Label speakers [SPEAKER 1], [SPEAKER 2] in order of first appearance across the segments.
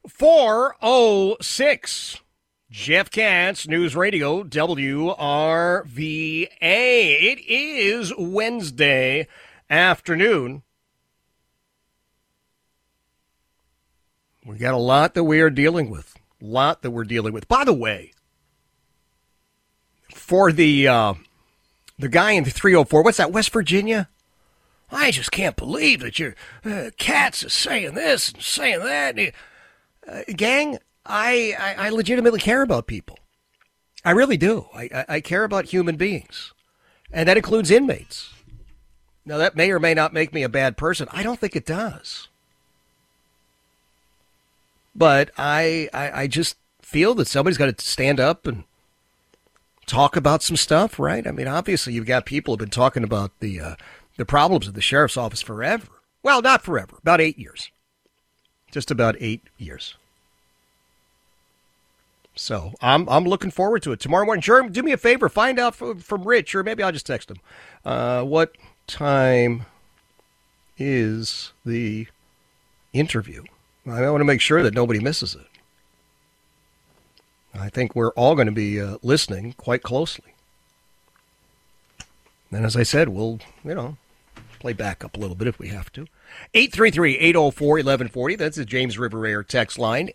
[SPEAKER 1] 4:06. Jeff Katz, News Radio, WRVA. It is Wednesday afternoon. We got a lot that we are dealing with. By the way, for the guy in the 304, what's that, West Virginia? I just can't believe that your Katz is saying this and saying that. Gang, I legitimately care about people. I really do. I care about human beings. And that includes inmates. Now, that may or may not make me a bad person. I don't think it does. But I just feel that somebody's got to stand up and talk about some stuff, right? I mean, obviously, you've got people who have been talking about the problems of the sheriff's office forever. Well, not forever. About 8 years. Just about 8 years. So I'm looking forward to it tomorrow morning. Jeremy, do me a favor. Find out from Rich, or maybe I'll just text him. What time is the interview? I want to make sure that nobody misses it. I think we're all going to be listening quite closely. And as I said, we'll, play back up a little bit if we have to. 833-804-1140. That's the James River Air text line.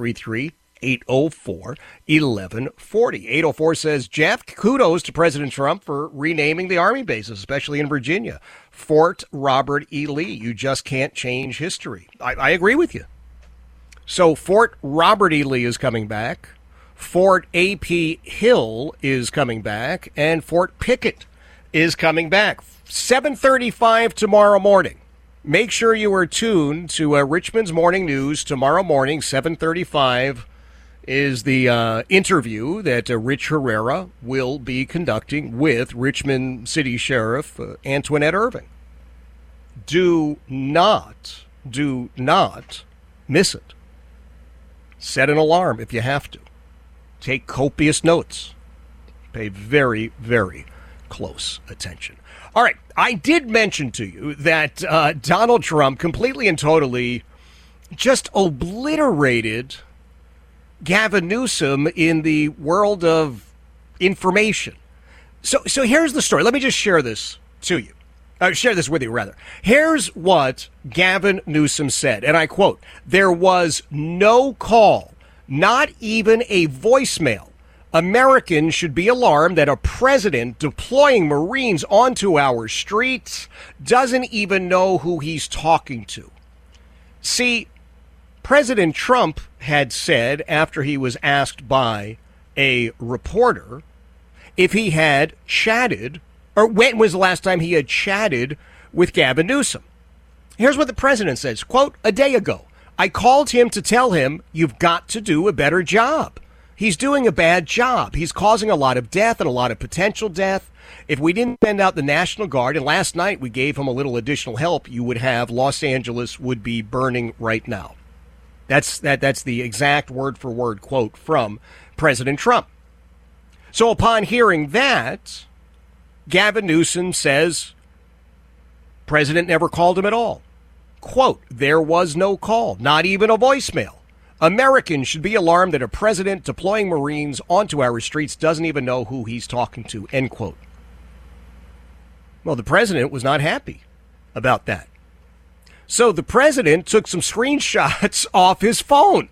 [SPEAKER 1] 833-804-1140. 804 says, Jeff, kudos to President Trump for renaming the Army bases, especially in Virginia. Fort Robert E. Lee. You just can't change history. I agree with you. So Fort Robert E. Lee is coming back. Fort A.P. Hill is coming back. And Fort Pickett is coming back. 7:35 tomorrow morning. Make sure you are tuned to Richmond's Morning News tomorrow morning. 7:35 is the interview that Rich Herrera will be conducting with Richmond City Sheriff Antoinette Irving. Do not miss it. Set an alarm if you have to. Take copious notes. Pay very, very close attention. All right, I did mention to you that Donald Trump completely and totally just obliterated Gavin Newsom in the world of information. So here's the story. Let me just share this to you. Share this with you, rather. Here's what Gavin Newsom said, and I quote, "There was no call, not even a voicemail. Americans should be alarmed that a president deploying Marines onto our streets doesn't even know who he's talking to." See, President Trump had said, after he was asked by a reporter if he had chatted, or when was the last time he had chatted with Gavin Newsom. Here's what the president says, quote, "A day ago, I called him to tell him you've got to do a better job. He's doing a bad job. He's causing a lot of death and a lot of potential death. If we didn't send out the National Guard, and last night we gave him a little additional help, you would have Los Angeles would be burning right now." That's the exact word-for-word quote from President Trump. So upon hearing that, Gavin Newsom says President never called him at all. Quote, "There was no call, not even a voicemail. Americans should be alarmed that a president deploying Marines onto our streets doesn't even know who he's talking to," end quote. Well, the president was not happy about that. So the president took some screenshots off his phone,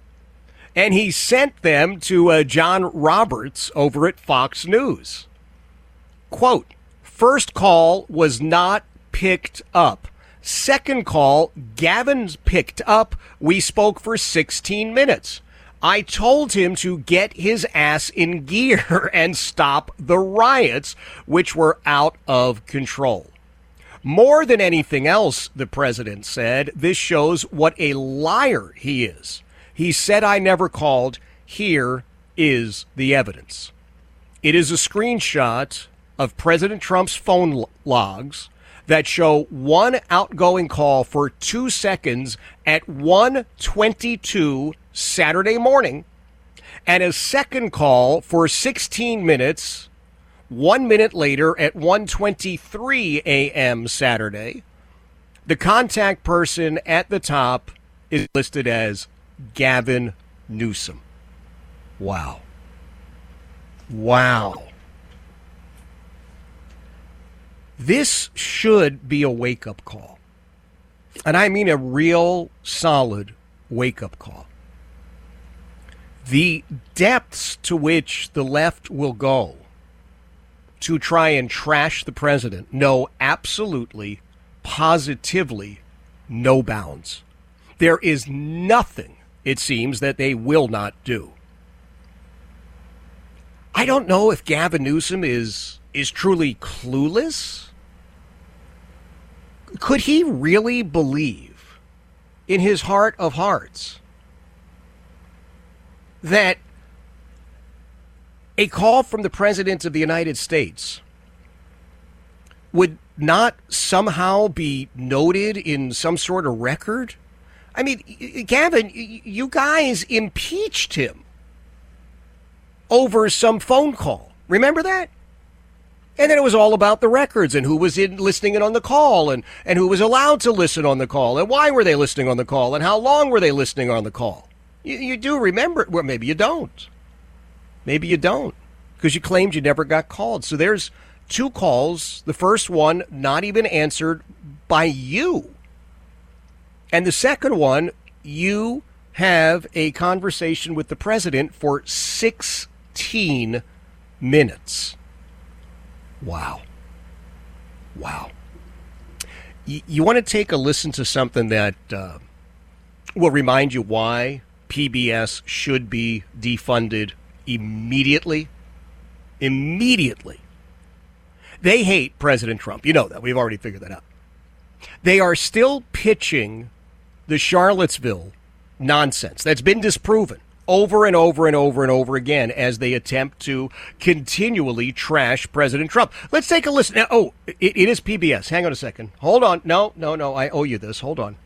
[SPEAKER 1] and he sent them to John Roberts over at Fox News. Quote, "First call was not picked up. Second call, Gavin's picked up. We spoke for 16 minutes. I told him to get his ass in gear and stop the riots, which were out of control." More than anything else, the president said, this shows what a liar he is. He said, "I never called. Here is the evidence." It is a screenshot of President Trump's phone logs that show one outgoing call for 2 seconds at 1:22 Saturday morning and a second call for 16 minutes 1 minute later at 1:23 a.m. Saturday. The contact person at the top is listed as Gavin Newsom. Wow. Wow. This should be a wake-up call. And I mean a real solid wake-up call. The depths to which the left will go to try and trash the president know absolutely, positively no bounds. There is nothing, it seems, that they will not do. I don't know if Gavin Newsom is truly clueless. Could he really believe in his heart of hearts that a call from the President of the United States would not somehow be noted in some sort of record? I mean, Gavin, you guys impeached him over some phone call. Remember that? And then it was all about the records and who was listening in on the call and who was allowed to listen on the call and why were they listening on the call and how long were they listening on the call. You do remember it. Well, maybe you don't. Maybe you don't, because you claimed you never got called. So there's two calls. The first one not even answered by you. And the second one, you have a conversation with the president for 16 minutes. Wow. Wow. You want to take a listen to something that will remind you why PBS should be defunded immediately? Immediately. They hate President Trump. You know that. We've already figured that out. They are still pitching the Charlottesville nonsense that's been disproven over and over and over and over again as they attempt to continually trash President Trump. Let's take a listen. Now, it is PBS. Hang on a second. Hold on. No. I owe you this. Hold on.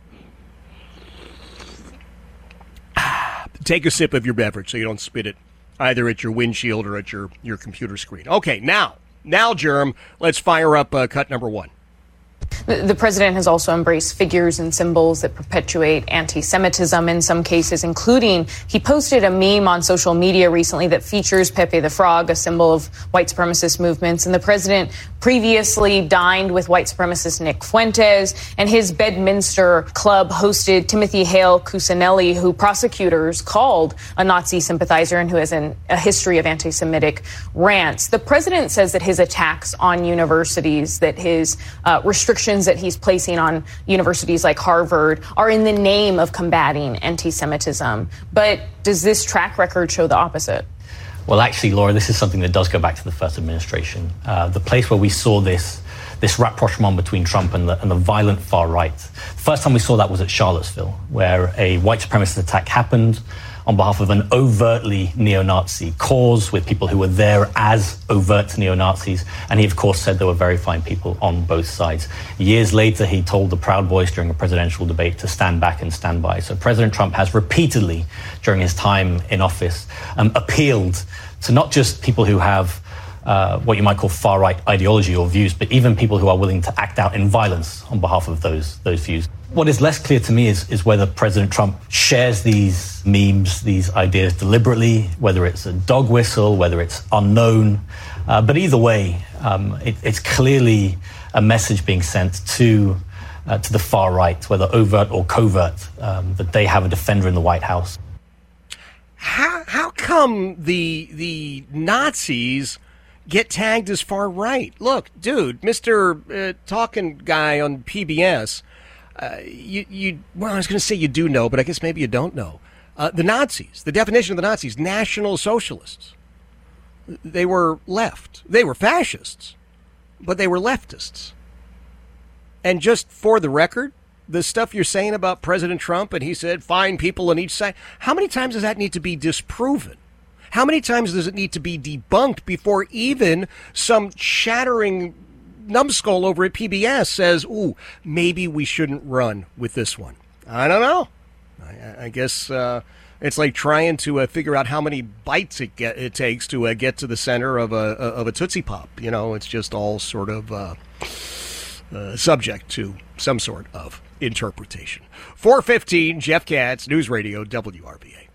[SPEAKER 1] Take a sip of your beverage so you don't spit it either at your windshield or at your computer screen. Okay, now, Jerm, let's fire up cut number one.
[SPEAKER 2] The president has also embraced figures and symbols that perpetuate anti-Semitism in some cases, including he posted a meme on social media recently that features Pepe the Frog, a symbol of white supremacist movements. And the president previously dined with white supremacist Nick Fuentes, and his Bedminster club hosted Timothy Hale Cusinelli, who prosecutors called a Nazi sympathizer and who has a history of anti-Semitic rants. The president says that his attacks on universities, that his restrictions that he's placing on universities like Harvard are in the name of combating anti-Semitism. But does this track record show the opposite?
[SPEAKER 3] Well, actually, Laura, this is something that does go back to the first administration. The place where we saw this rapprochement between Trump and the violent far right. The first time we saw that was at Charlottesville, where a white supremacist attack happened on behalf of an overtly neo-Nazi cause with people who were there as overt neo-Nazis. And he, of course, said there were very fine people on both sides. Years later, he told the Proud Boys during a presidential debate to stand back and stand by. So President Trump has repeatedly, during his time in office, appealed to not just people who have what you might call far-right ideology or views, but even people who are willing to act out in violence on behalf of those views. What is less clear to me is whether President Trump shares these memes, these ideas deliberately, whether it's a dog whistle, whether it's unknown. But either way, it's clearly a message being sent to the far right, whether overt or covert, that they have a defender in the White House.
[SPEAKER 1] How come the Nazis get tagged as far right? Look, dude, Mr. Talking guy on PBS, well, I was going to say you do know, but I guess maybe you don't know. The Nazis, the definition of the Nazis, National Socialists. They were left. They were fascists, but they were leftists. And just for the record, the stuff you're saying about President Trump, and he said, fine people on each side, how many times does that need to be disproven? How many times does it need to be debunked before even some shattering numbskull over at PBS says, ooh, maybe we shouldn't run with this one? I don't know. I guess it's like trying to figure out how many bites it takes to get to the center of a Tootsie Pop. You know, it's just all sort of subject to some sort of interpretation. 4:15, Jeff Katz, News Radio, WRVA.